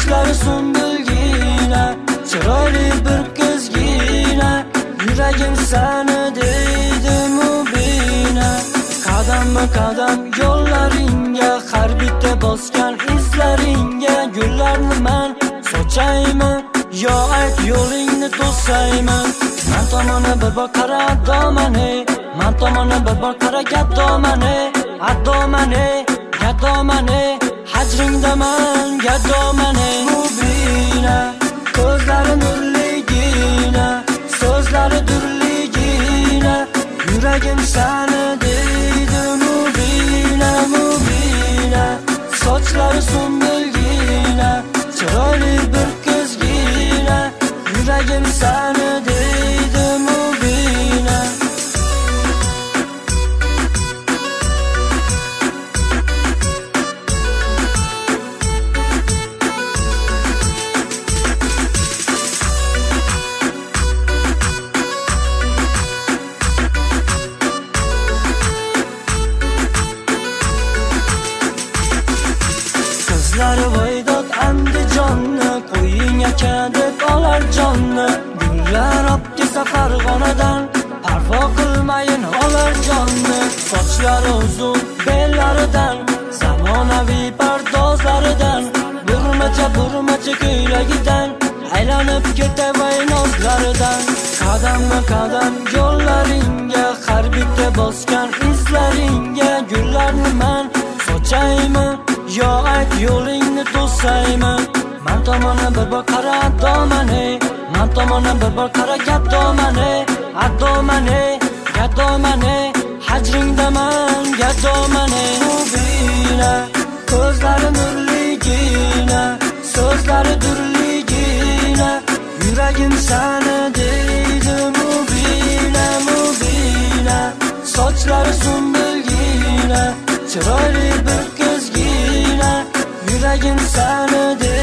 sochlari sumbulgina, chiroyli bir qizgina, yuragim seni deydi mubina. Qadamma qadam yo'llaringga, har bitta bosgan izlaringga gullarni men sochaymi yo ayt yo'lingni to'saymi? Men tomona bir bor qara domane, men tomona bir bor qara gadomane, adomane, gadomane, hajringda men gadomane. Mubina, ko'zlari nurligina, so'zlari durligina, yuragim seni deydi mubina, mubina. Sochlari sumbulgina, chiroyli bir qizgina, yuragim seni deydi mubina. Qizlari voydod Andijonni, qo'ying aka deb olar jonni. Gullar opkesa Farg'onadan, parvo qilmayin olar jonni. Sochlari uzun bellaridan, zamonaviy pardozlaridan, burmacha ko'ylagidan aylanib ketavay nozlaridan. Qadamma qadam yo'llaringga, har bitta bosgan izlaringga gullarni men sochaymi yo ayt yo'lingni to'saymi? Men tomona bir bor qara domane, men tomona bir bor qara gadomane, adomane, gadomane, hajringda men gadomane. Mubina, ko'zlari nurligina, so'zlari durligina, yuragim seni deydi mubina, mubina. Sochlari sumbulgina, chiroyli bir qizgina, yuragim seni deydi